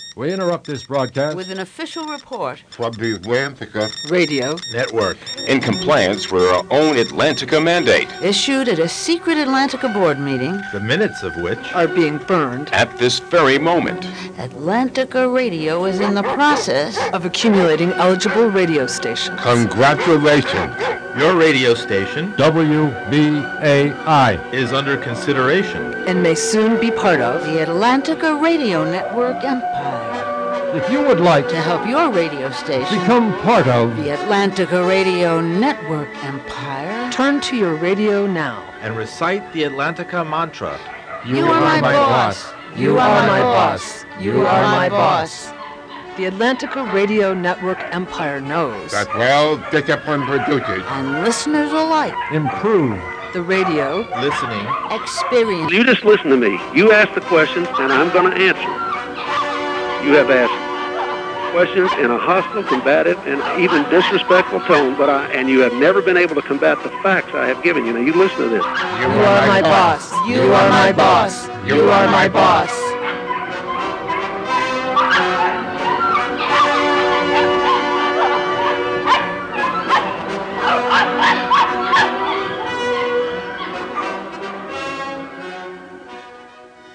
We interrupt this broadcast with an official report from the Atlantica Radio Network in compliance with our own Atlantica mandate, issued at a secret Atlantica board meeting, the minutes of which are being burned at this very moment. Atlantica Radio is in the process of accumulating eligible radio stations. Congratulations. Your radio station, WBAI, is under consideration and may soon be part of the Atlantica Radio Network empire. If you would like to help your radio station become part of the Atlantica Radio Network empire, turn to your radio now and recite the Atlantica mantra. You are my boss. You are my boss. You are my boss. The Atlantica Radio Network empire knows that well-disciplined producers and listeners alike improve the radio listening experience. You just listen to me. You ask the questions, and I'm going to answer. You have asked questions in a hostile, combative, and even disrespectful tone, and you have never been able to combat the facts I have given you. Now, you listen to this. You are my boss. You are my boss. You are my boss.